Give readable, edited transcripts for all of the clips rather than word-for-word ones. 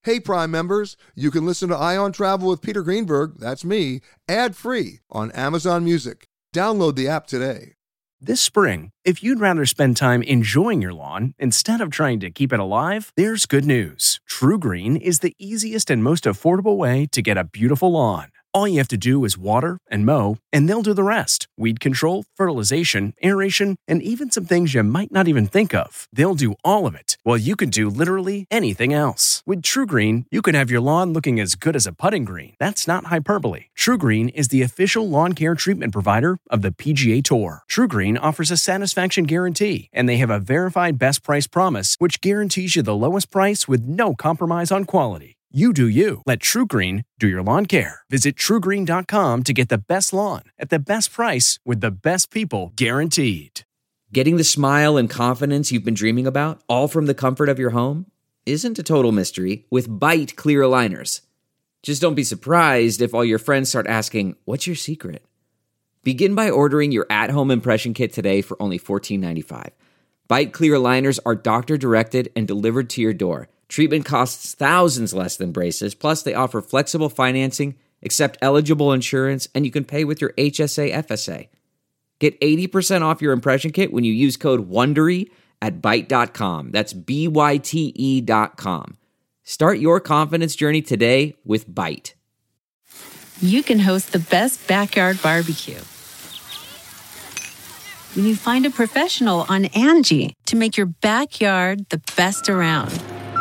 Hey, Prime members, you can listen to Eye on Travel with Peter Greenberg, that's me, ad-free on Amazon Music. Download the app today. This spring, if you'd rather spend time enjoying your lawn instead of trying to keep it alive, there's good news. True Green is the easiest and most affordable way to get a beautiful lawn. All you have to do is water and mow, and they'll do the rest. Weed control, fertilization, aeration, and even some things you might not even think of. They'll do all of it, while you can do literally anything else. With True Green, you can have your lawn looking as good as a putting green. That's not hyperbole. True Green is the official lawn care treatment provider of the PGA Tour. True Green offers a satisfaction guarantee, and they have a verified best price promise, which guarantees you the lowest price with no compromise on quality. You do you. Let True Green do your lawn care. Visit TrueGreen.com to get the best lawn at the best price with the best people guaranteed. Getting the smile and confidence you've been dreaming about, all from the comfort of your home, isn't a total mystery with Byte clear aligners. Just don't be surprised if all your friends start asking, "What's your secret?" Begin by ordering your at-home impression kit today for only $14.95. Byte clear aligners are doctor-directed and delivered to your door. Treatment costs thousands less than braces, plus they offer flexible financing, accept eligible insurance, and you can pay with your HSA FSA. Get 80% off your impression kit when you use code WONDERY at Byte.com. That's BYTE.com. Start your confidence journey today with Byte. You can host the best backyard barbecue when you find a professional on Angie to make your backyard the best around.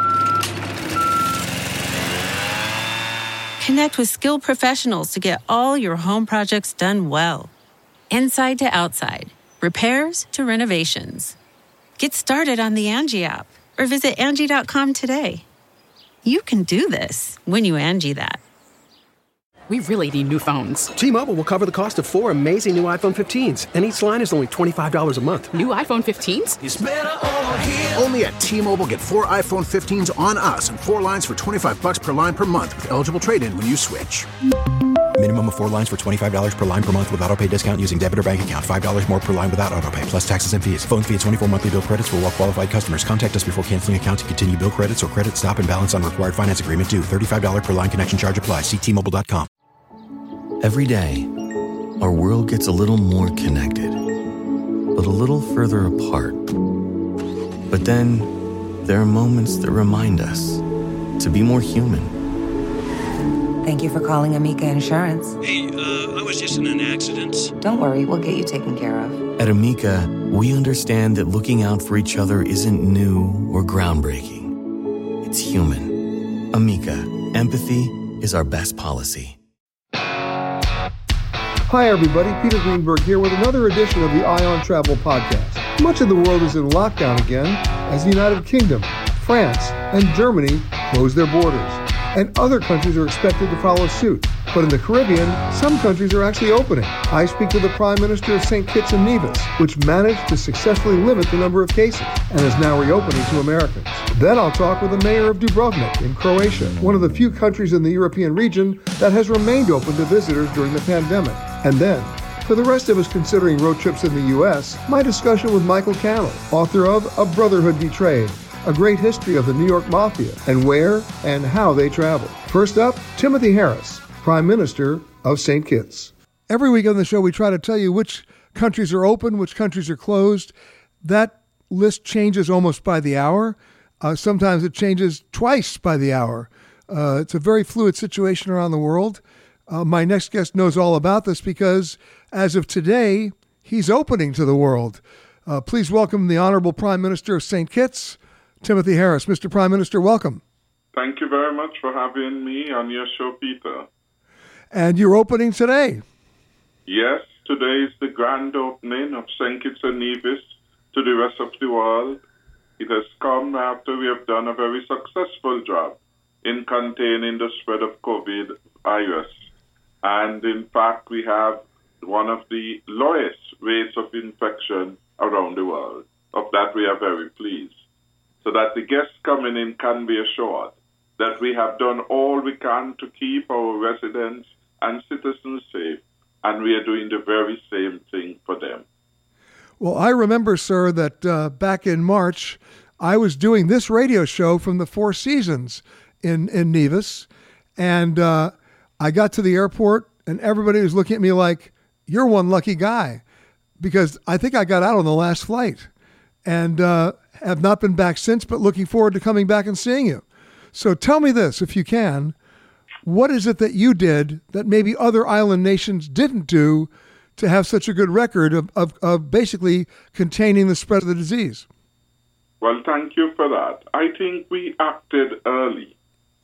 Connect with skilled professionals to get all your home projects done well. Inside to outside, repairs to renovations. Get started on the Angie app or visit Angie.com today. You can do this when you Angie that. We really need new phones. T-Mobile will cover the cost of 4 amazing new iPhone 15s, and each line is only $25 a month. New iPhone 15s? It's better over here. Only at T-Mobile, get 4 iPhone 15s on us and 4 lines for $25 per line per month with eligible trade-in when you switch. Minimum of 4 lines for $25 per line per month with autopay discount using debit or bank account. $5 more per line without autopay, plus taxes and fees. Phone fee at 24 monthly bill credits for well-qualified customers. Contact us before canceling account to continue bill credits or credit stop and balance on required finance agreement due. $35 per line connection charge applies. See T-Mobile.com. Every day, our world gets a little more connected, but a little further apart. But then, there are moments that remind us to be more human. Thank you for calling Amica Insurance. Hey, I was just in an accident. Don't worry, we'll get you taken care of. At Amica, we understand that looking out for each other isn't new or groundbreaking. It's human. Amica, empathy is our best policy. Hi, everybody. Peter Greenberg here with another edition of the Eye on Travel podcast. Much of the world is in lockdown again as the United Kingdom, France, and Germany close their borders. And other countries are expected to follow suit. But in the Caribbean, some countries are actually opening. I speak with the Prime Minister of St. Kitts and Nevis, which managed to successfully limit the number of cases and is now reopening to Americans. Then I'll talk with the mayor of Dubrovnik in Croatia, one of the few countries in the European region that has remained open to visitors during the pandemic. And then, for the rest of us considering road trips in the U.S., my discussion with Michael Cannell, author of A Brotherhood Betrayed, a great history of the New York Mafia and where and how they traveled. First up, Timothy Harris, Prime Minister of St. Kitts. Every week on the show, we try to tell you which countries are open, which countries are closed. That list changes almost by the hour. Sometimes it changes twice by the hour. It's a very fluid situation around the world. My next guest knows all about this because, as of today, he's opening to the world. Please welcome the Honorable Prime Minister of St. Kitts, Timothy Harris. Mr. Prime Minister, welcome. Thank you very much for having me on your show, Peter. And you're opening today. Yes, today is the grand opening of St. Kitts and Nevis to the rest of the world. It has come after we have done a very successful job in containing the spread of COVID virus. And in fact, we have one of the lowest rates of infection around the world. Of that, we are very pleased. So that the guests coming in can be assured that we have done all we can to keep our residents and citizens safe, and we are doing the very same thing for them. Well, I remember, sir, that back in March, I was doing this radio show from the Four Seasons in Nevis, and I got to the airport, and everybody was looking at me like, "You're one lucky guy," because I think I got out on the last flight, and have not been back since, but looking forward to coming back and seeing you. So tell me this, if you can, what is it that you did that maybe other island nations didn't do to have such a good record of basically containing the spread of the disease? Well, thank you for that. I think we acted early,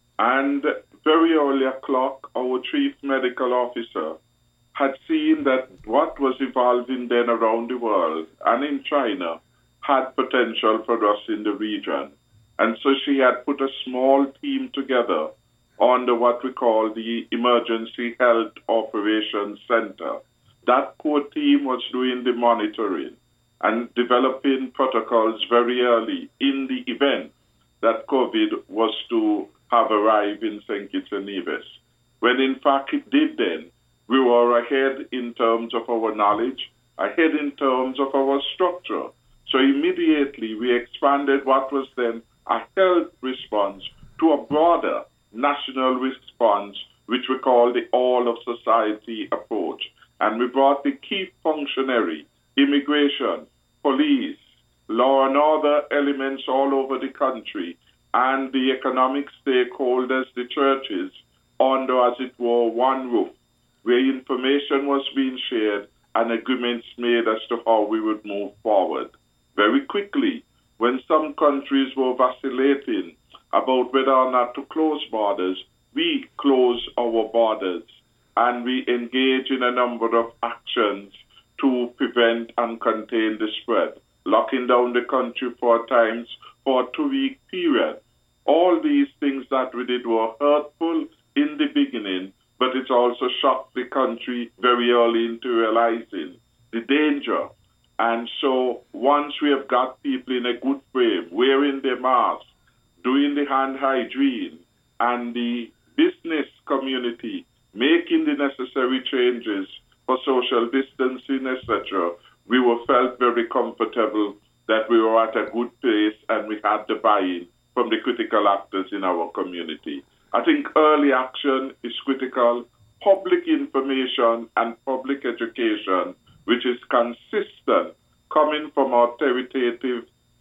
and very early o'clock, our chief medical officer had seen that what was evolving then around the world and in China had potential for us in the region. And so she had put a small team together under what we call the Emergency Health Operations Center. That core team was doing the monitoring and developing protocols very early in the event that COVID was to have arrived in St. Kitts and Nevis. When in fact it did then, we were ahead in terms of our knowledge, ahead in terms of our structure. So immediately we expanded what was then a health response to a broader national response, which we call the all-of-society approach. And we brought the key functionary, immigration, police, law and order elements all over the country, and the economic stakeholders, the churches, under, as it were, one roof, where information was being shared and agreements made as to how we would move forward. Very quickly, when some countries were vacillating about whether or not to close borders, we closed our borders and we engaged in a number of actions to prevent and contain the spread, locking down the country 4 times for a 2-week period. All these things that we did were hurtful in the beginning, but it also shocked the country very early into realizing the danger. And so once we have got people in a good frame, wearing their masks, doing the hand hygiene, and the business community making the necessary changes for social distancing, etc., we were felt very comfortable that we were at a good pace and we had the buy-in from the critical actors in our community. I think early action is critical. Public information and public education, which is consistent, coming from authoritative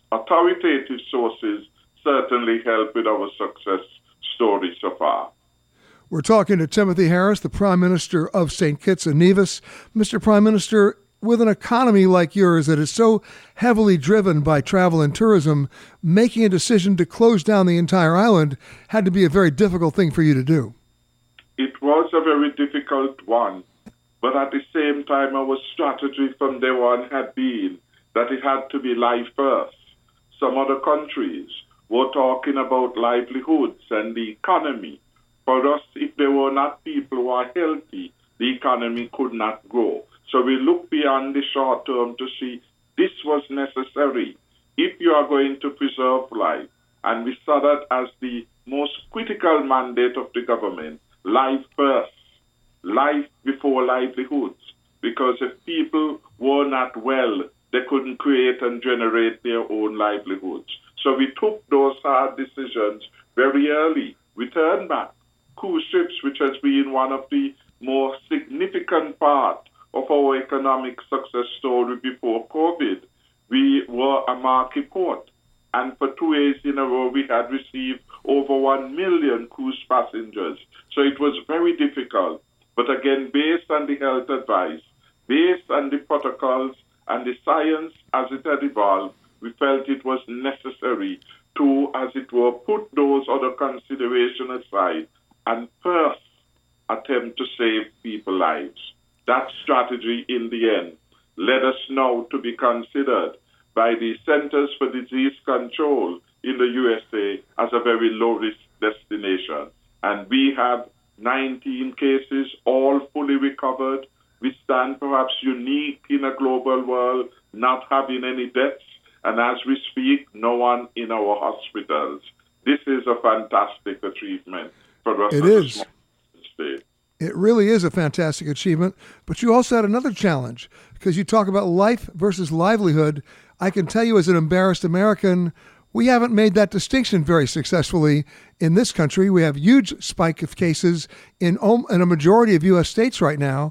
sources, certainly help with our success story so far. We're talking to Timothy Harris, the Prime Minister of St. Kitts and Nevis. Mr. Prime Minister, with an economy like yours that is so heavily driven by travel and tourism, making a decision to close down the entire island had to be a very difficult thing for you to do. It was a very difficult one, but at the same time, our strategy from day one had been that it had to be life first. Some other countries were talking about livelihoods and the economy. For us, if there were not people who are healthy, the economy could not grow. So we look beyond the short term to see this was necessary if you are going to preserve life. And we saw that as the most critical mandate of the government, life first, life before livelihoods. Because if people were not well, they couldn't create and generate their own livelihoods. So we took those hard decisions very early. We turned back cruise ships, which has been one of the more significant parts of our economic success story before COVID. We were a marquee port, and for 2 years in a row, we had received over 1 million cruise passengers. So it was very difficult. But again, based on the health advice, based on the protocols and the science as it had evolved, we felt it was necessary to, as it were, put those other considerations aside and first attempt to save people's lives. That strategy, in the end, led us now to be considered by the Centers for Disease Control in the USA as a very low-risk destination. And we have 19 cases, all fully recovered. We stand perhaps unique in a global world, not having any deaths. And as we speak, no one in our hospitals. This is a fantastic achievement for us. It is. It really is a fantastic achievement. But you also had another challenge because you talk about life versus livelihood. I can tell you as an embarrassed American, we haven't made that distinction very successfully in this country. We have a huge spike of cases in a majority of U.S. states right now.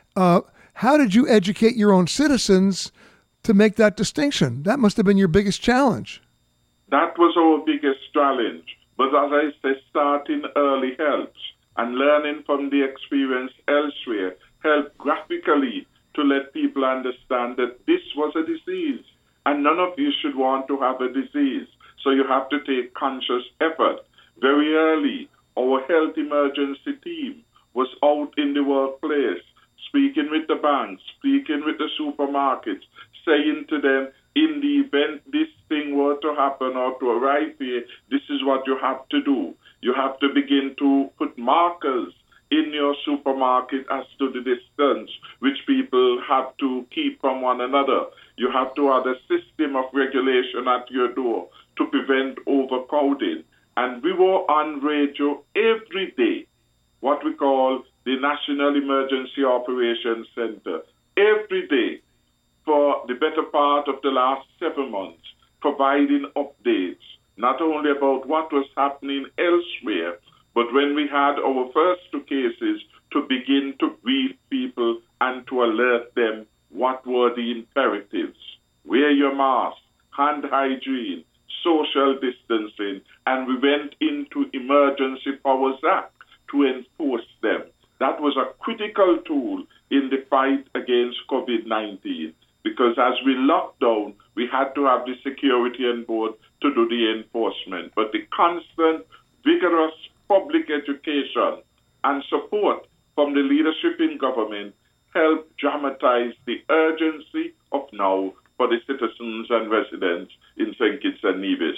How did you educate your own citizens to make that distinction? That must have been your biggest challenge. That was our biggest challenge. But as I say, starting early helps, and learning from the experience elsewhere helped graphically to let people understand that this was a disease, and none of you should want to have a disease. So you have to take conscious effort. Very early, our health emergency team was out in the workplace, speaking with the banks, speaking with the supermarkets, saying to them, in the event this thing were to happen or to arrive here, this is what you have to do. You have to begin to put markers in your supermarket as to the distance which people have to keep from one another. You have to have a system of regulation at your door to prevent overcrowding. And we were on radio every day, what we call the National Emergency Operations Center, every day for the better part of the last 7 months, providing updates, not only about what was happening elsewhere, but when we had our first 2 cases, to begin to brief people and to alert them what were the imperatives. Wear your mask, hand hygiene, social distancing, and we went into Emergency Powers Act to enforce them. That was a critical tool in the fight against COVID-19, because as we locked down, we had to have the security on board to do the enforcement. But the constant, vigorous public education and support from the leadership in government helped dramatize the urgency of now for the citizens and residents in St. Kitts and Nevis.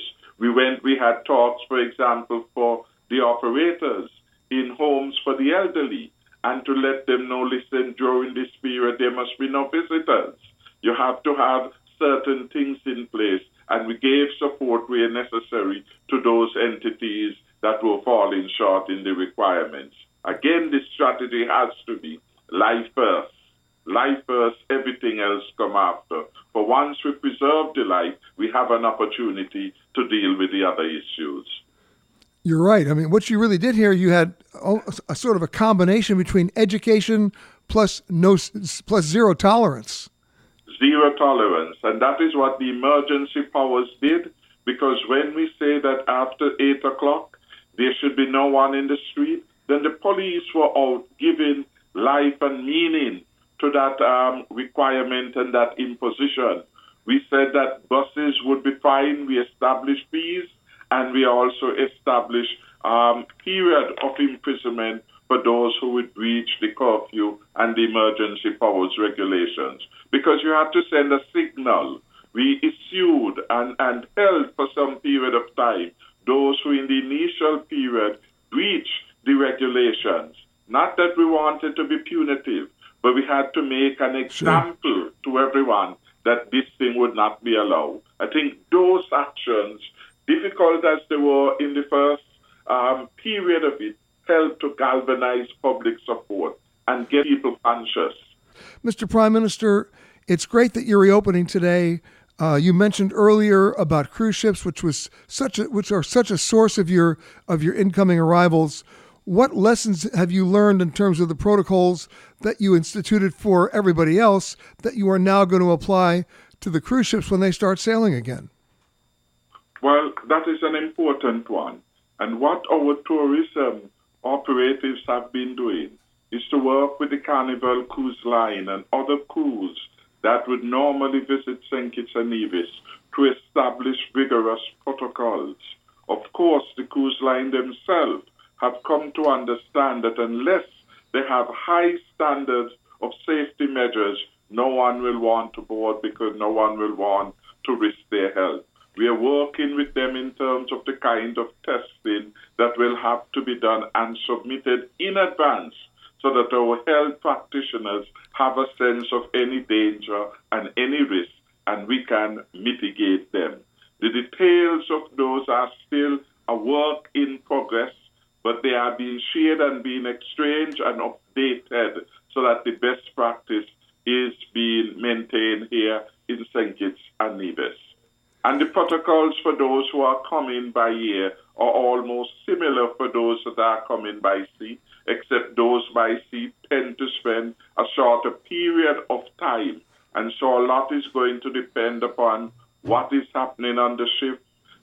We had talks, for example, for the operators in homes for the elderly, and to let them know, listen, during this period there must be no visitors. You have to have certain things in place, and we gave support where necessary to those entities that were falling short in the requirements. Again, this strategy has to be life first. Life first, everything else come after. For once we preserve the life, we have an opportunity to deal with the other issues. You're right. I mean, what you really did here, you had a sort of a combination between education plus zero tolerance. Zero tolerance. And that is what the emergency powers did, because when we say that after 8 o'clock, there should be no one in the street, then the police were out giving life and meaning to that requirement and that imposition. We said that buses would be fined, we established fees, and we also established period of imprisonment for those who would breach the curfew and the emergency powers regulations. Because you had to send a signal. We issued and held for some period of time those who in the initial period breached the regulations. Not that we wanted to be punitive, but we had to make an example to everyone that this thing would not be allowed. I think those actions, difficult as they were in the first period of it, helped to galvanize public support and get people conscious. Mr. Prime Minister, it's great that you're reopening today. You mentioned earlier about cruise ships, which are such a source of your incoming arrivals. What lessons have you learned in terms of the protocols that you instituted for everybody else that you are now going to apply to the cruise ships when they start sailing again? Well, that is an important one. And what our tourism operatives have been doing is to work with the Carnival Cruise Line and other crews that would normally visit St. Kitts and Nevis to establish vigorous protocols. Of course, the cruise line themselves have come to understand that unless they have high standards of safety measures, no one will want to board because no one will want to risk their health. We are working with them in terms of the kind of testing that will have to be done and submitted in advance so that our health practitioners have a sense of any danger and any risk, and we can mitigate them. The details of those are still a work in progress, but they are being shared and being exchanged and updated so that the best practice is being maintained here in St. Kitts and Nevis. And the protocols for those who are coming by air are almost similar for those that are coming by sea, except those by sea tend to spend a shorter period of time. And so a lot is going to depend upon what is happening on the ship,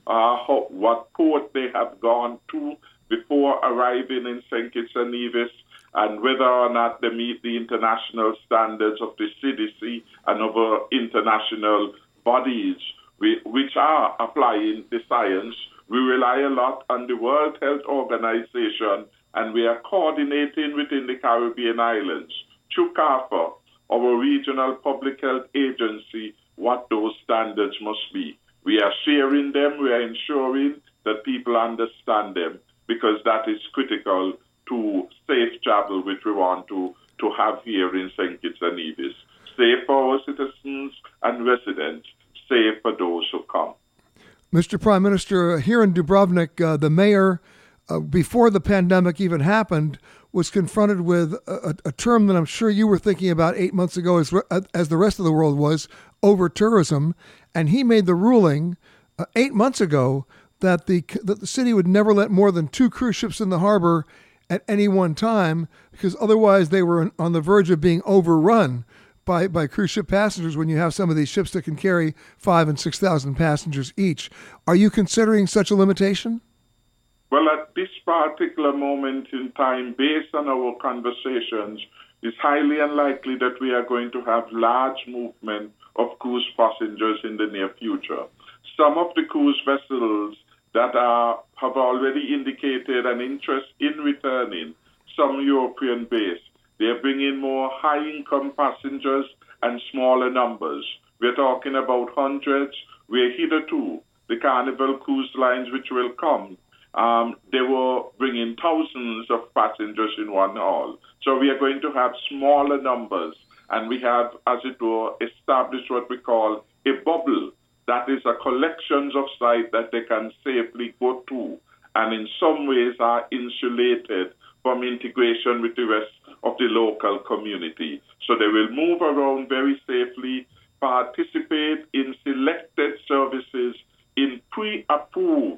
what port they have gone to before arriving in St. Kitts and Nevis, and whether or not they meet the international standards of the CDC and other international bodies which are applying the science. We rely a lot on the World Health Organization, and we are coordinating within the Caribbean islands through CARPA, our regional public health agency, what those standards must be. We are sharing them, we are ensuring that people understand them, because that is critical to safe travel, which we want to have here in St. Kitts and Nevis. Safe for our citizens and residents, safe for those who come. Mr. Prime Minister, here in Dubrovnik, the mayor, before the pandemic even happened, was confronted with a term that I'm sure you were thinking about 8 months ago, as the rest of the world was, over-tourism. And he made the ruling 8 months ago that the city would never let more than 2 cruise ships in the harbor at any one time, because otherwise they were on the verge of being overrun by cruise ship passengers when you have some of these ships that can carry 5,000 and 6,000 passengers each. Are you considering such a limitation? Well, at this particular moment in time, based on our conversations, it's highly unlikely that we are going to have large movement of cruise passengers in the near future. Some of the cruise vessels that have already indicated an interest in returning, some European-based, they're bringing more high-income passengers and smaller numbers. We're talking about hundreds, where hitherto the Carnival Cruise Lines, which will come, they were bringing thousands of passengers in one haul. So we are going to have smaller numbers, and we have, as it were, established what we call a bubble. That is a collection of sites that they can safely go to, and in some ways are insulated from integration with the rest of the local community. So they will move around very safely, participate in selected services in pre-approved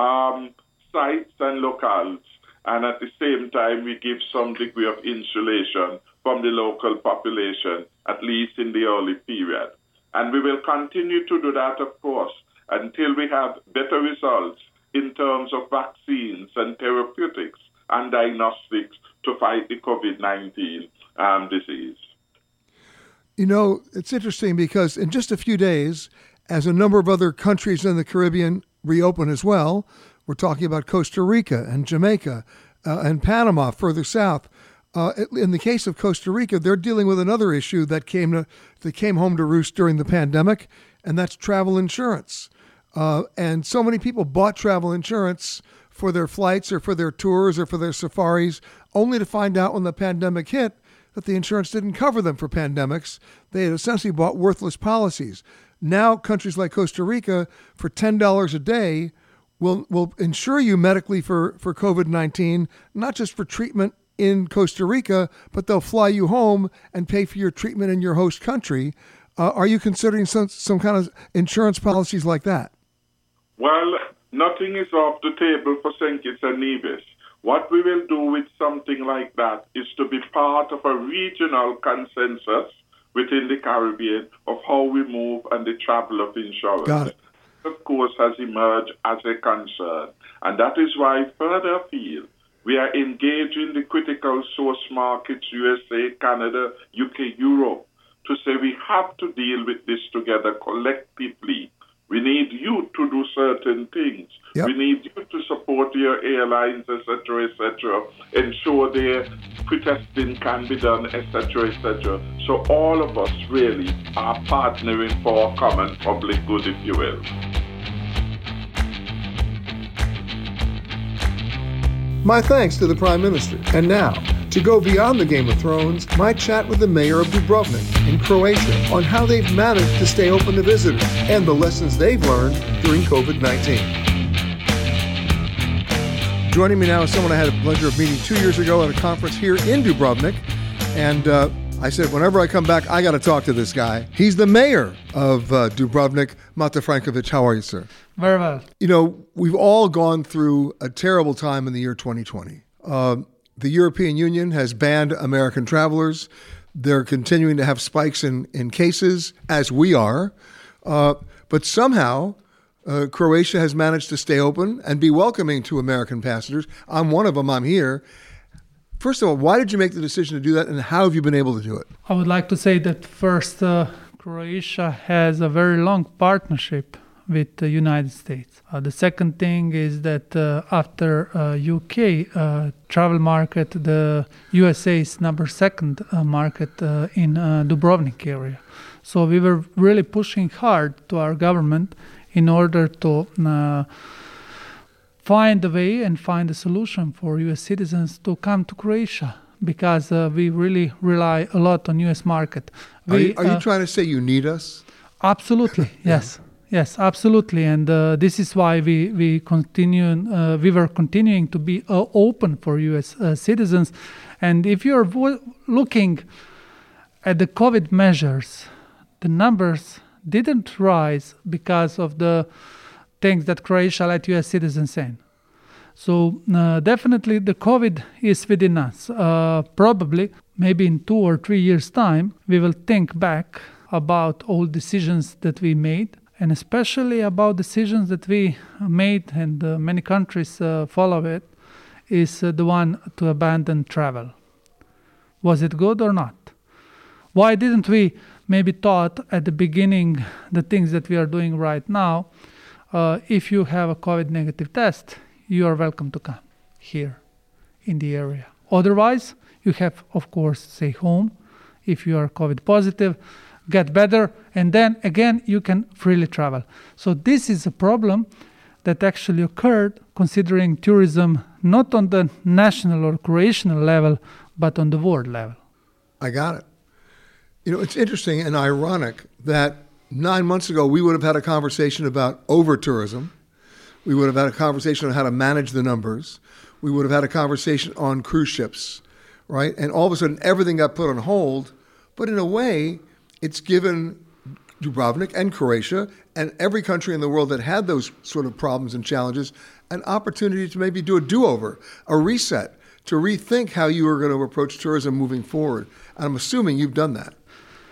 sites and locales, and at the same time we give some degree of insulation from the local population, at least in the early period. And we will continue to do that, of course, until we have better results in terms of vaccines and therapeutics and diagnostics to fight the COVID-19 disease. You know, it's interesting because in just a few days, as a number of other countries in the Caribbean reopen as well, we're talking about Costa Rica and Jamaica and Panama further south. In the case of Costa Rica, they're dealing with another issue that came home to roost during the pandemic, and that's travel insurance. And so many people bought travel insurance for their flights or for their tours or for their safaris, only to find out when the pandemic hit that the insurance didn't cover them for pandemics. They had essentially bought worthless policies. Now, countries like Costa Rica, for $10 a day, will insure you medically for COVID-19, not just for treatment in Costa Rica, but they'll fly you home and pay for your treatment in your host country. Are you considering some kind of insurance policies like that? Well, nothing is off the table for St. Kitts and Nevis. What we will do with something like that is to be part of a regional consensus within the Caribbean of how we move and the travel of insurance. Got it. Of course, has emerged as a concern. And that is why further afield, we are engaging the critical source markets, USA, Canada, UK, Europe, to say we have to deal with this together collectively. We need you to do certain things. Yep. We need you to support your airlines, etc., ensure their pre-testing can be done, etc., etc. So all of us really are partnering for common public good, if you will. My thanks to the Prime Minister. And now, to go beyond the Game of Thrones, my chat with the mayor of Dubrovnik in Croatia on how they've managed to stay open to visitors and the lessons they've learned during COVID-19. Joining me now is someone I had the pleasure of meeting 2 years ago at a conference here in Dubrovnik. And I said, whenever I come back, I got to talk to this guy. He's the mayor of Dubrovnik. Mate Frankovic, how are you, sir? Very well. You know, we've all gone through a terrible time in the year 2020. The European Union has banned American travelers. They're continuing to have spikes in cases, as we are. But somehow, Croatia has managed to stay open and be welcoming to American passengers. I'm one of them. I'm here. First of all, why did you make the decision to do that, and how have you been able to do it? I would like to say that first, Croatia has a very long partnership with the United States. The second thing is that after UK travel market, the USA is number second market in Dubrovnik area. So we were really pushing hard to our government in order to find a way and find a solution for U.S. citizens to come to Croatia, because we really rely a lot on U.S. market. Are you trying to say you need us? Absolutely, yes. Yes, absolutely. And this is why we were continuing to be open for U.S. Citizens. And if you're looking at the COVID measures, the numbers didn't rise because of the things that Croatia let U.S. citizens in. So definitely the COVID is within us. Probably, maybe in 2 or 3 years' time, we will think back about all decisions that we made, and especially about decisions that we made, and many countries follow it, is the one to abandon travel. Was it good or not? Why didn't we maybe thought at the beginning the things that we are doing right now? If you have a COVID negative test, you are welcome to come here in the area. Otherwise, you have, of course, stay home. If you are COVID positive, get better, and then again you can freely travel. So this is a problem that actually occurred considering tourism not on the national or Croatian level, but on the world level. I got it. You know, it's interesting and ironic that 9 months ago, we would have had a conversation about over-tourism. We would have had a conversation on how to manage the numbers. We would have had a conversation on cruise ships, right? And all of a sudden, everything got put on hold. But in a way, it's given Dubrovnik and Croatia and every country in the world that had those sort of problems and challenges an opportunity to maybe do a do-over, a reset, to rethink how you are going to approach tourism moving forward. And I'm assuming you've done that.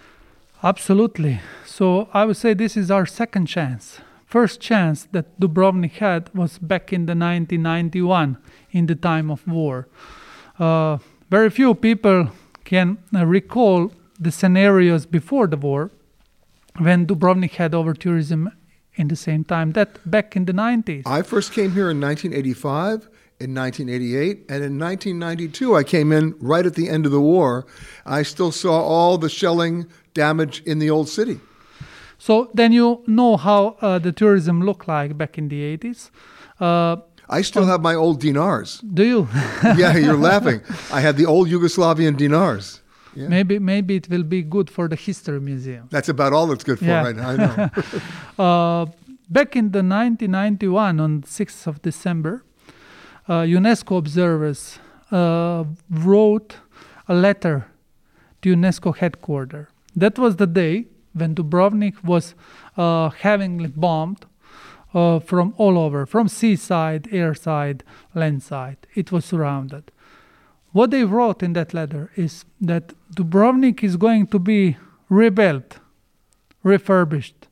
Absolutely. So I would say this is our second chance. First chance that Dubrovnik had was back in the 1991, in the time of war. Very few people can recall the scenarios before the war, when Dubrovnik had over-tourism in the same time, that back in the 90s. I first came here in 1985, in 1988, and in 1992 I came in right at the end of the war. I still saw all the shelling damage in the old city. So then you know how the tourism looked like back in the 80s. I still have my old dinars. Do you? Yeah, you're laughing. I had the old Yugoslavian dinars. Yeah. Maybe it will be good for the History Museum. That's about all it's good for right now, I know. Back in the 1991, on 6th of December, UNESCO observers wrote a letter to UNESCO headquarters. That was the day when Dubrovnik was heavily bombed from all over, from seaside, airside, landside. It was surrounded. What they wrote in that letter is that Dubrovnik is going to be rebuilt, refurbished,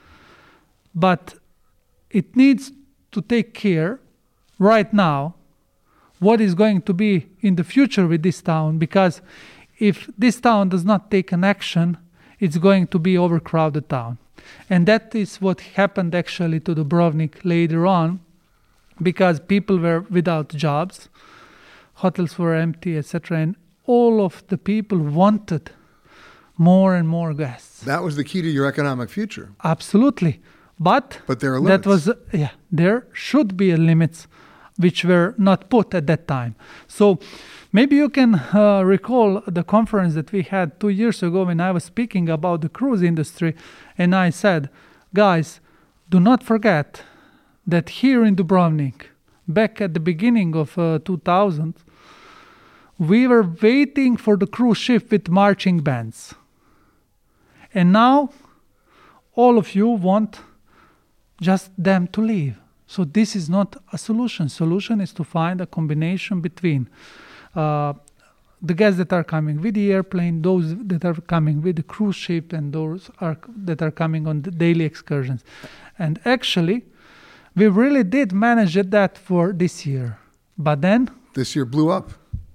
but it needs to take care right now what is going to be in the future with this town, because if this town does not take an action, it's going to be overcrowded town. And that is what happened actually to Dubrovnik later on, because people were without jobs, hotels were empty, etc. And all of the people wanted more and more guests. That was the key to your economic future. Absolutely. But there are limits. There should be limits which were not put at that time. So maybe you can recall the conference that we had 2 years ago when I was speaking about the cruise industry, and I said, guys, do not forget that here in Dubrovnik, back at the beginning of 2000, we were waiting for the cruise ship with marching bands. And now, all of you want just them to leave. So this is not a solution. Solution is to find a combination between the guests that are coming with the airplane, those that are coming with the cruise ship, and those that are coming on the daily excursions. And actually, we really did manage that for this year. But then... This year blew up.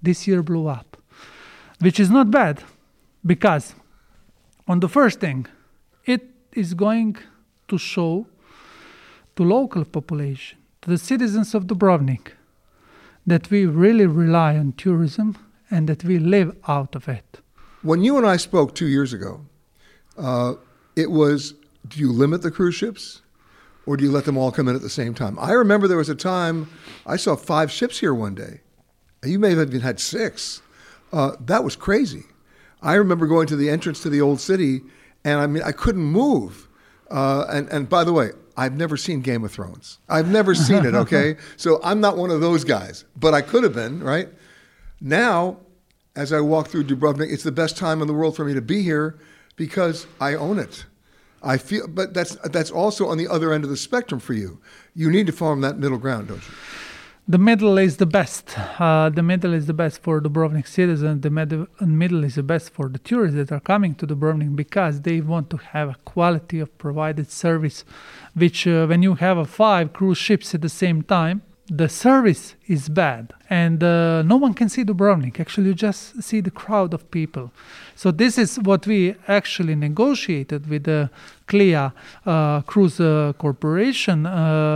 Which is not bad, because on the first thing, it is going to show to local population, to the citizens of Dubrovnik, that we really rely on tourism and that we live out of it. When you and I spoke 2 years ago, it was, do you limit the cruise ships or do you let them all come in at the same time? I remember there was a time I saw 5 ships here one day. You may have even had 6. That was crazy. I remember going to the entrance to the old city, and I mean, I couldn't move. And by the way, I've never seen Game of Thrones. I've never seen it, okay? So I'm not one of those guys, but I could have been, right? Now, as I walk through Dubrovnik, it's the best time in the world for me to be here because I own it. I feel, but that's also on the other end of the spectrum for you. You need to form that middle ground, don't you? The middle is the best. The middle is the best for Dubrovnik citizens. The middle is the best for the tourists that are coming to Dubrovnik because they want to have a quality of provided service, which when you have 5 cruise ships at the same time, the service is bad. And no one can see Dubrovnik. Actually, you just see the crowd of people. So this is what we actually negotiated with the CLIA Cruise Corporation.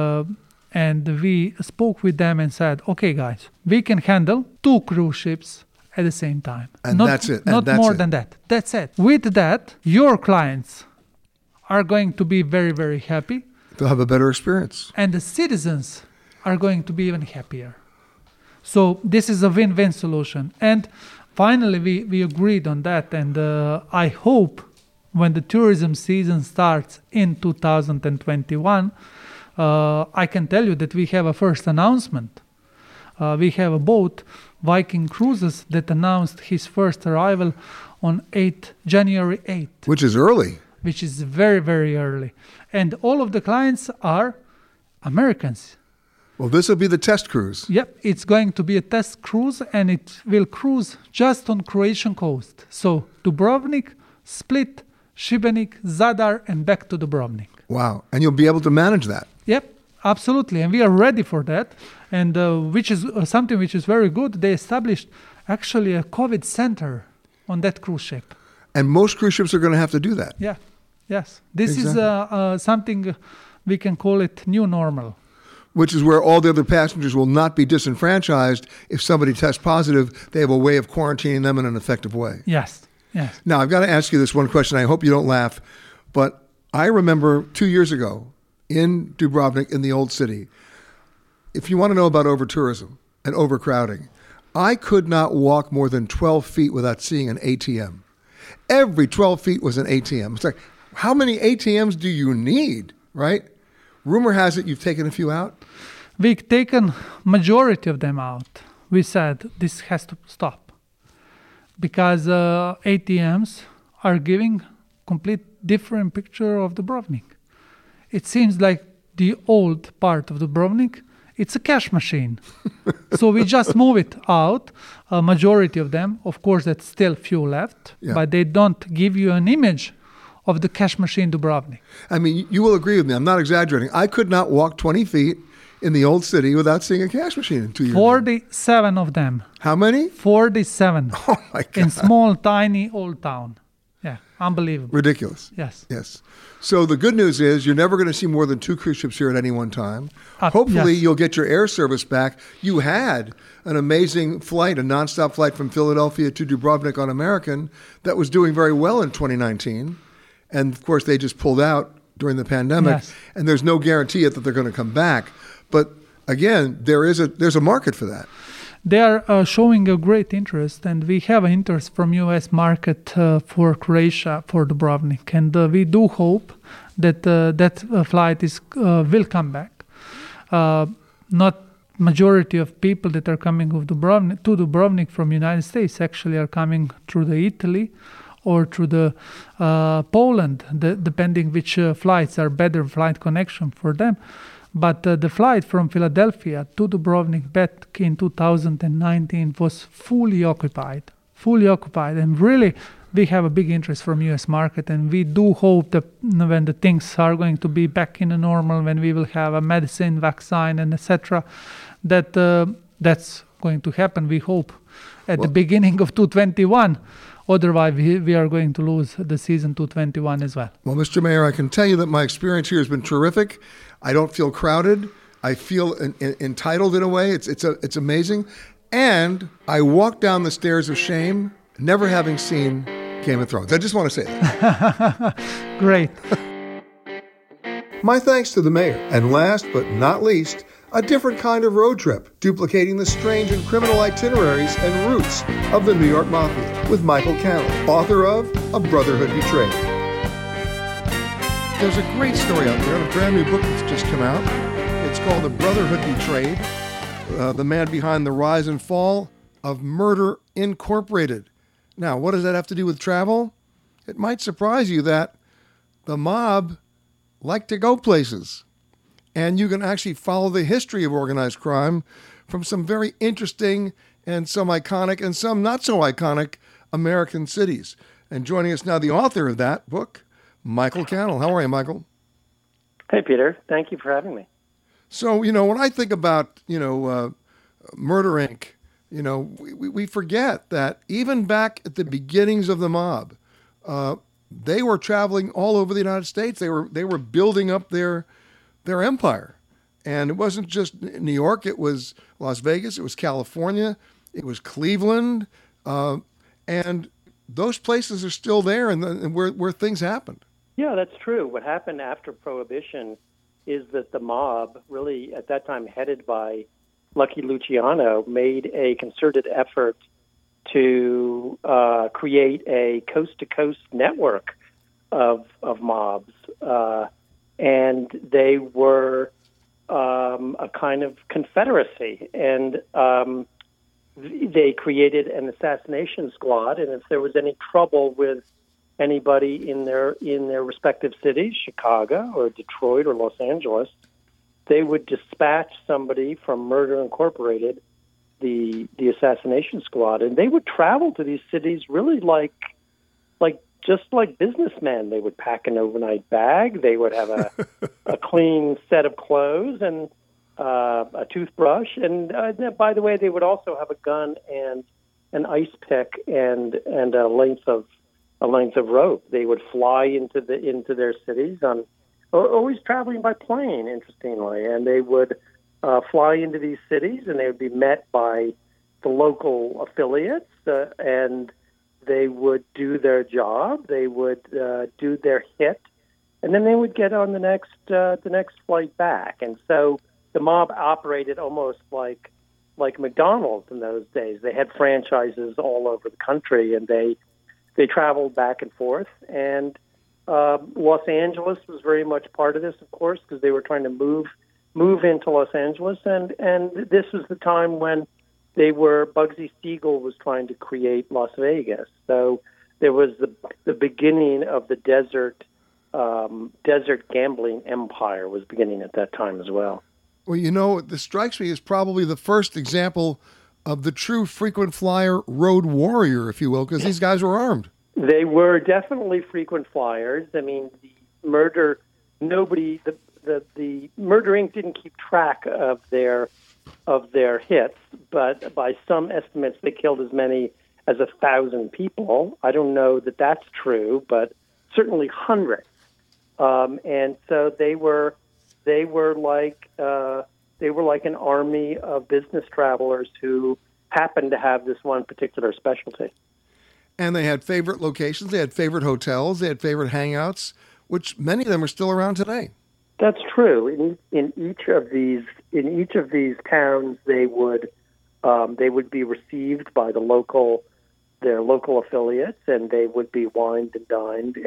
And we spoke with them and said, okay, guys, we can handle 2 cruise ships at the same time. And that's it. Not more than that. That's it. With that, your clients are going to be very, very happy. They'll have a better experience. And the citizens are going to be even happier. So this is a win-win solution. And finally, we agreed on that. And I hope when the tourism season starts in 2021, I can tell you that we have a first announcement. We have a boat, Viking Cruises, that announced his first arrival on January 8th. Which is early. Which is very, very early. And all of the clients are Americans. Well, this will be the test cruise. Yep, it's going to be a test cruise, and it will cruise just on Croatian coast. So Dubrovnik, Split, Šibenik, Zadar, and back to Dubrovnik. Wow, and you'll be able to manage that. Yep, absolutely, and we are ready for that. And which is something which is very good. They established actually a COVID center on that cruise ship. And most cruise ships are going to have to do that. Yeah, yes. This is something we can call it new normal. Which is where all the other passengers will not be disenfranchised. If somebody tests positive, they have a way of quarantining them in an effective way. Yes, yes. Now, I've got to ask you this one question. I hope you don't laugh, but I remember 2 years ago in Dubrovnik in the old city, if you want to know about over-tourism and overcrowding, I could not walk more than 12 feet without seeing an ATM. Every 12 feet was an ATM. It's like, how many ATMs do you need, right? Rumor has it you've taken a few out? We've taken majority of them out. We said this has to stop because ATMs are giving complete different picture of Dubrovnik. It seems like the old part of Dubrovnik, it's a cash machine. So we just move it out, a majority of them. Of course, there's still few left, but they don't give you an image of the cash machine Dubrovnik. I mean, you will agree with me. I'm not exaggerating. I could not walk 20 feet in the old city without seeing a cash machine in 2 years. 47 of them. How many? 47. Oh, my God. In small, tiny old town. Yeah, unbelievable. Ridiculous. Yes. Yes. So the good news is you're never going to see more than 2 cruise ships here at any one time. Hopefully you'll get your air service back. You had an amazing flight, a nonstop flight from Philadelphia to Dubrovnik on American that was doing very well in 2019. And of course they just pulled out during the pandemic. Yes. And there's no guarantee yet that they're going to come back. But again, there's a market for that. They are showing a great interest, and we have an interest from U.S. market for Croatia, for Dubrovnik, and we do hope that that flight will come back. Not majority of people that are coming to Dubrovnik from United States actually are coming through the Italy or through the Poland, depending which flights are better flight connection for them. But the flight from Philadelphia to Dubrovnik back in 2019 was fully occupied. And really, we have a big interest from U.S. market, and we do hope that when the things are going to be back in the normal, when we will have a medicine, vaccine, and etc., that that's going to happen, we hope, at the beginning of 2021. Otherwise, we are going to lose the season 2021 as well. Well, Mr. Mayor, I can tell you that my experience here has been terrific. I don't feel crowded. I feel entitled in a way. It's amazing. And I walk down the stairs of shame, never having seen Game of Thrones. I just want to say that. Great. My thanks to the mayor. And last but not least, a different kind of road trip, duplicating the strange and criminal itineraries and routes of the New York Mafia with Michael Cannell, author of A Brotherhood Betrayed. There's a great story out there, a brand new book that's just come out. It's called A Brotherhood Betrayed, the man behind the rise and fall of Murder Incorporated. Now, what does that have to do with travel? It might surprise you that the mob like to go places. And you can actually follow the history of organized crime from some very interesting and some iconic and some not so iconic American cities. And joining us now, the author of that book, Michael Cannell. How are you, Michael? Hey, Peter. Thank you for having me. So, when I think about, Murder, Inc., we forget that even back at the beginnings of the mob, they were traveling all over the United States. They were building up their empire. And it wasn't just New York. It was Las Vegas. It was California. It was Cleveland. And those places are still there and where things happened. Yeah, that's true. What happened after Prohibition is that the mob, really at that time headed by Lucky Luciano, made a concerted effort to create a coast-to-coast network of mobs. And they were a kind of confederacy. And they created an assassination squad. And if there was any trouble with anybody in their respective cities, Chicago or Detroit or Los Angeles, they would dispatch somebody from Murder Incorporated, the assassination squad, and they would travel to these cities really like just like businessmen. They would pack an overnight bag. They would have a clean set of clothes and a toothbrush. And by the way, they would also have a gun and an ice pick and a length of rope. They would fly into their cities on, always traveling by plane, interestingly, and they would fly into these cities, and they would be met by the local affiliates, and they would do their job. They would do their hit, and then they would get on the next flight back. And so the mob operated almost like McDonald's in those days. They had franchises all over the country, and they traveled back and forth. And Los Angeles was very much part of this, of course, because they were trying to move into Los Angeles. And this was the time when Bugsy Siegel was trying to create Las Vegas. So there was the beginning of the desert gambling empire was beginning at that time as well. Well, this strikes me as probably the first example of the true frequent flyer road warrior, if you will, because these guys were armed. They were definitely frequent flyers. I mean, the Murder Inc. didn't keep track of their hits, but by some estimates, they killed as many as 1,000 people. I don't know that that's true, but certainly hundreds. And so they were like an army of business travelers who happened to have this one particular specialty. And they had favorite locations, they had favorite hotels, they had favorite hangouts, which many of them are still around today. That's true. In each of these towns, they would be received by their local affiliates, and they would be wined and dined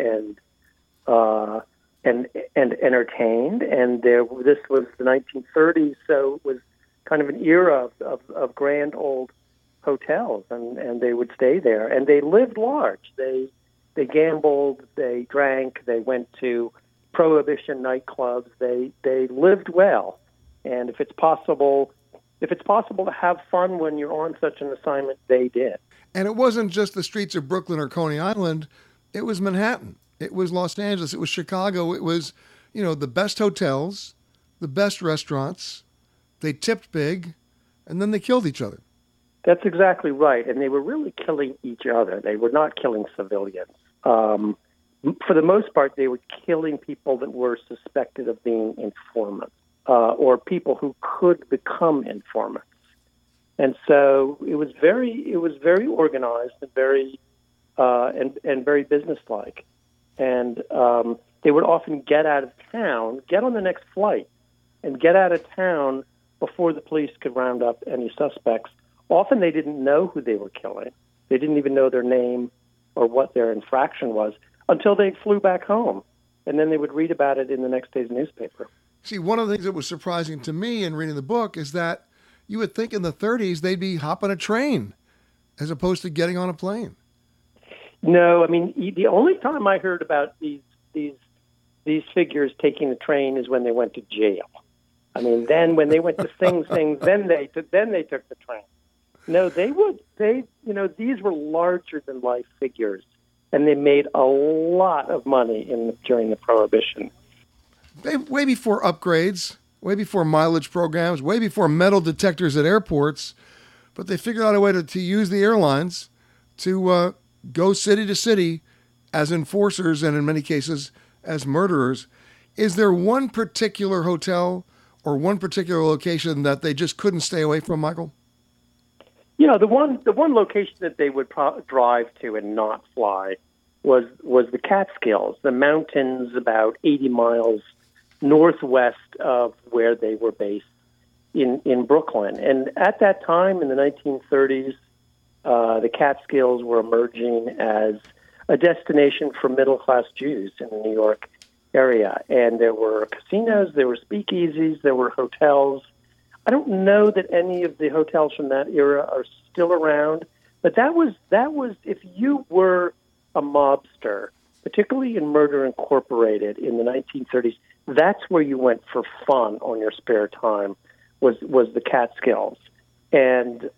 and entertained. And this was the 1930s, so it was kind of an era of grand old hotels, and they would stay there, and they lived large. They gambled, they drank, they went to prohibition nightclubs. They lived well, and if it's possible to have fun when you're on such an assignment, they did. And it wasn't just the streets of Brooklyn or Coney Island. It was Manhattan. It was Los Angeles. It was Chicago. It was, the best hotels, the best restaurants. They tipped big, and then they killed each other. That's exactly right. And they were really killing each other. They were not killing civilians. For the most part, they were killing people that were suspected of being informants or people who could become informants. And so it was very organized and very very businesslike. And they would often get out of town, get on the next flight, and get out of town before the police could round up any suspects. Often they didn't know who they were killing. They didn't even know their name or what their infraction was until they flew back home. And then they would read about it in the next day's newspaper. See, one of the things that was surprising to me in reading the book is that you would think in the 30s they'd be hopping a train as opposed to getting on a plane. No, I mean, the only time I heard about these figures taking the train is when they went to jail. I mean, then when they went to Sing Sing, then they took the train. No, these were larger than life figures, and they made a lot of money during the Prohibition. Way before upgrades, way before mileage programs, way before metal detectors at airports, but they figured out a way to use the airlines to go city to city as enforcers and in many cases as murderers. Is there one particular hotel or one particular location that they just couldn't stay away from, Michael? The one location that they would drive to and not fly was the Catskills, the mountains about 80 miles northwest of where they were based in Brooklyn. And at that time, in the 1930s, the Catskills were emerging as a destination for middle-class Jews in the New York area. And there were casinos, there were speakeasies, there were hotels. I don't know that any of the hotels from that era are still around, but that was if you were a mobster, particularly in Murder Incorporated in the 1930s, that's where you went for fun on your spare time, was the Catskills. And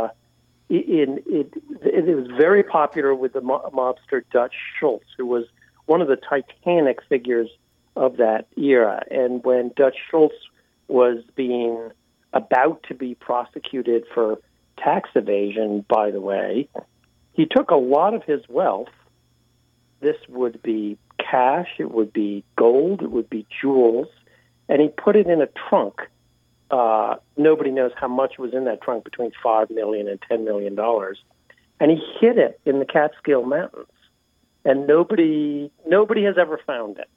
it was very popular with the mobster Dutch Schultz, who was one of the titanic figures of that era. And when Dutch Schultz was being about to be prosecuted for tax evasion, by the way, he took a lot of his wealth. This would be cash, it would be gold, it would be jewels, and he put it in a trunk. Nobody knows how much was in that trunk, between $5 million and $10 million. And he hid it in the Catskill Mountains. And nobody has ever found it.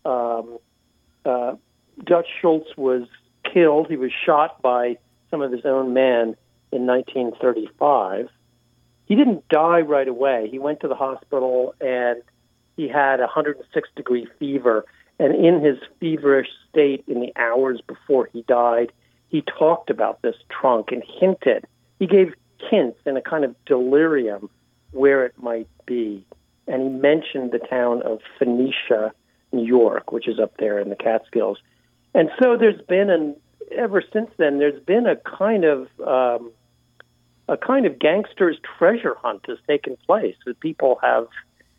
Dutch Schultz was killed. He was shot by some of his own men in 1935. He didn't die right away. He went to the hospital and he had 106-degree fever. And in his feverish state, in the hours before he died, he talked about this trunk and hinted. He gave hints in a kind of delirium where it might be. And he mentioned the town of Phoenicia, New York, which is up there in the Catskills. And so ever since then, there's been a kind of gangster's treasure hunt has taken place. That people have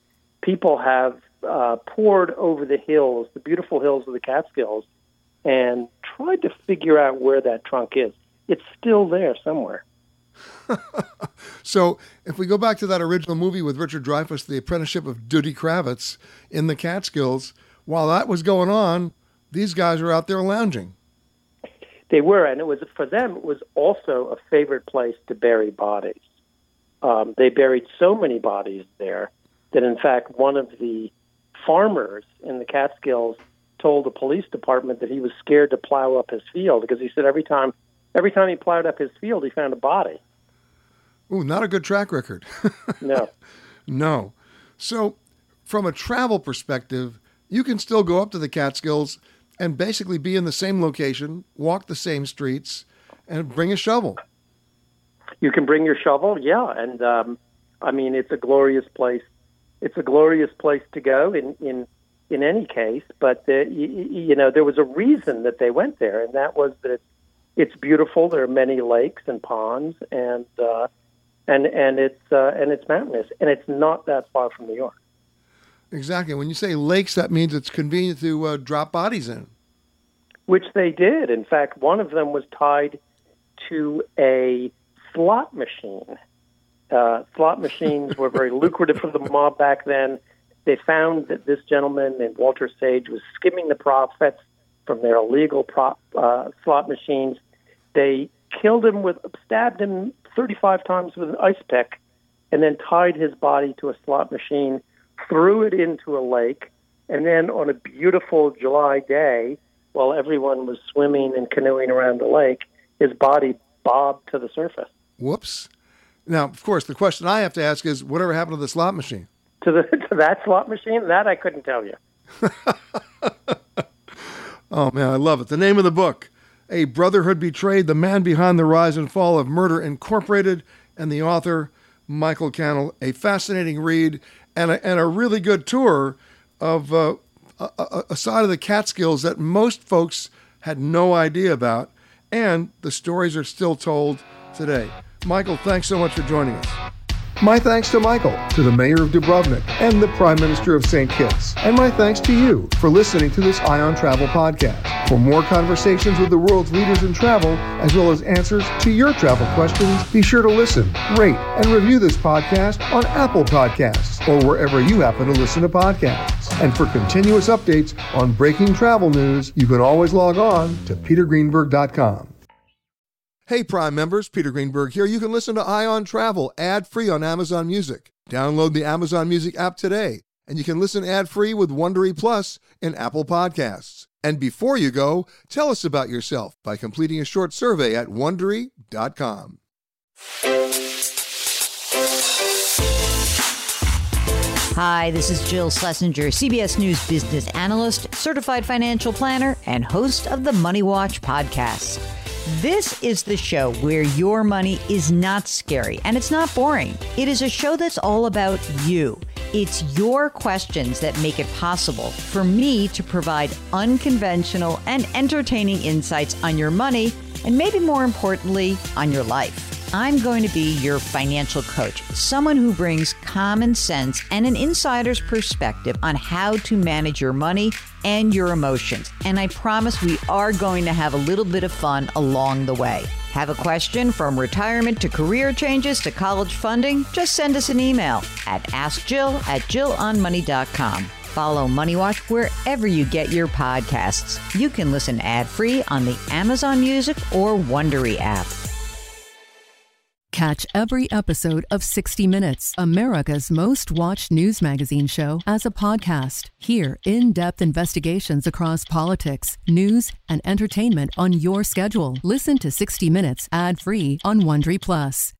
poured over the hills, the beautiful hills of the Catskills, and tried to figure out where that trunk is. It's still there somewhere. So if we go back to that original movie with Richard Dreyfuss, The Apprenticeship of Dooty Kravitz in the Catskills, while that was going on, these guys were out there lounging. They were, and for them, it was also a favorite place to bury bodies. They buried so many bodies there that, in fact, one of the farmers in the Catskills told the police department that he was scared to plow up his field because he said every time he plowed up his field, he found a body. Ooh, not a good track record. No. No. So from a travel perspective, you can still go up to the Catskills and basically be in the same location, walk the same streets, and bring a shovel. You can bring your shovel, yeah, and I mean, it's a glorious place. It's a glorious place to go in any case. But you know, there was a reason that they went there, and that was that it's beautiful. There are many lakes and ponds, and it's mountainous, and it's not that far from New York. Exactly. When you say lakes, that means it's convenient to drop bodies in. Which they did. In fact, one of them was tied to a slot machine. Slot machines were very lucrative for the mob back then. They found that this gentleman named Walter Sage was skimming the profits from their illegal slot machines. They stabbed him 35 times with an ice pick, and then tied his body to a slot machine, threw it into a lake, and then on a beautiful July day, while everyone was swimming and canoeing around the lake, his body bobbed to the surface. Whoops. Now, of course, the question I have to ask is, whatever happened to the slot machine? To that slot machine? That I couldn't tell you. Oh, man, I love it. The name of the book, A Brotherhood Betrayed, The Man Behind the Rise and Fall of Murder Incorporated, and the author, Michael Cannell. A fascinating read and a really good tour of a side of the Catskills that most folks had no idea about, and the stories are still told today. Michael, thanks so much for joining us. My thanks to Michael, to the Mayor of Dubrovnik, and the Prime Minister of St. Kitts. And my thanks to you for listening to this Eye on Travel podcast. For more conversations with the world's leaders in travel, as well as answers to your travel questions, be sure to listen, rate, and review this podcast on Apple Podcasts or wherever you happen to listen to podcasts. And for continuous updates on breaking travel news, you can always log on to petergreenberg.com. Hey, Prime members, Peter Greenberg here. You can listen to Eye on Travel ad-free on Amazon Music. Download the Amazon Music app today, and you can listen ad-free with Wondery Plus in Apple Podcasts. And before you go, tell us about yourself by completing a short survey at Wondery.com. Hi, this is Jill Schlesinger, CBS News business analyst, certified financial planner, and host of the Money Watch podcast. This is the show where your money is not scary and it's not boring. It is a show that's all about you. It's your questions that make it possible for me to provide unconventional and entertaining insights on your money, and maybe more importantly, on your life. I'm going to be your financial coach, someone who brings common sense and an insider's perspective on how to manage your money and your emotions. And I promise we are going to have a little bit of fun along the way. Have a question from retirement to career changes to college funding? Just send us an email at askjill@jillonmoney.com. Follow Money Watch wherever you get your podcasts. You can listen ad-free on the Amazon Music or Wondery app. Catch every episode of 60 Minutes, America's most watched news magazine show, as a podcast. Hear in-depth investigations across politics, news, and entertainment on your schedule. Listen to 60 Minutes ad-free on Wondery Plus.